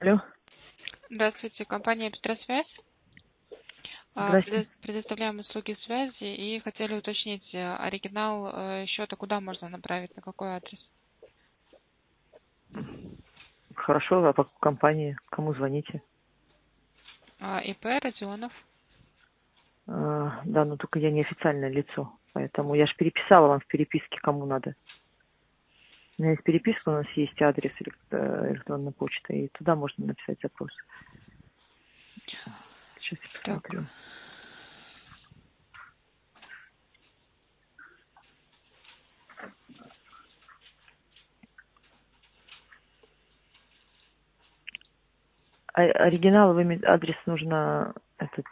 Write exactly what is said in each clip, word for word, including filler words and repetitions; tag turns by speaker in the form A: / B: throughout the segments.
A: Алло.
B: Здравствуйте, компания Петросвязь. А,
A: Здрасте.
B: предо- Предоставляем услуги связи и хотели уточнить, э, оригинал э, счета куда можно направить, на какой адрес?
A: Хорошо, а по компании? Кому звоните?
B: А, ИП Родионов.
A: А, да, но только я не официальное лицо. Поэтому я же переписала вам в переписке, кому надо. У меня есть переписка, у нас есть адрес элек- э, электронной почты, и туда можно написать запрос. Сейчас я
B: Так,
A: посмотрю. А, оригинал, вы име- адрес нужно этот...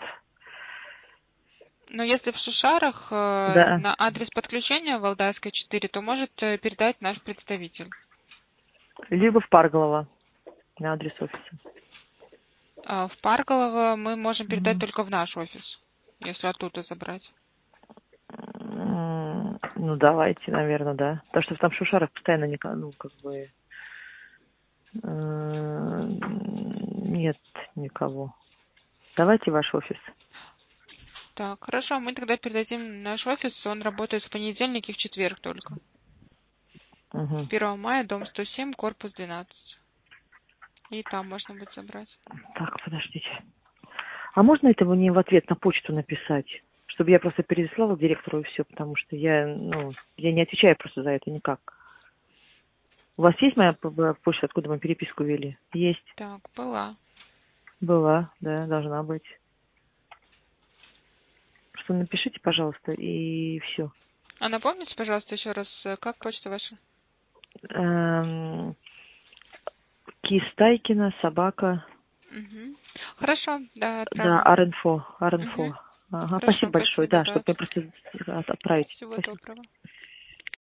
B: но если в Шишарах э,
A: Да.
B: на адрес подключения Валдайская четыре, то может э, передать наш представитель.
A: Либо в Парголово, на адрес офиса.
B: А в Парголово мы можем передать
A: Мгм.
B: только в наш офис, если оттуда забрать.
A: М, Ну, давайте, наверное, да. Потому что там в Шушарах постоянно, не, ну, как бы... э, Нет никого. Давайте ваш офис.
B: Так, хорошо, мы тогда передадим наш офис, он работает в понедельник и в четверг только.
A: Угу.
B: первого мая, дом сто семь, корпус двенадцать. И там можно будет забрать.
A: Так, подождите. А можно это мне в ответ на почту написать? Чтобы я просто переслала директору и все, потому что я, ну, я не отвечаю просто за это никак. У вас есть моя п- п- почта, откуда мы переписку вели? Есть.
B: Так, была.
A: Была, да, должна быть. Что напишите, пожалуйста, и все.
B: А напомните, пожалуйста, еще раз, э, как почта ваша?
A: Эм, Кистайкина, собака.
B: Угу. Хорошо, да,
A: Да,
B: отправлю.
A: аринфо,
B: Угу.
A: аринфо. Ага,
B: Хорошо,
A: спасибо большое,
B: спасибо,
A: да,
B: да.
A: чтобы мне просто отправить.
B: Всего
A: Спасибо.
B: доброго.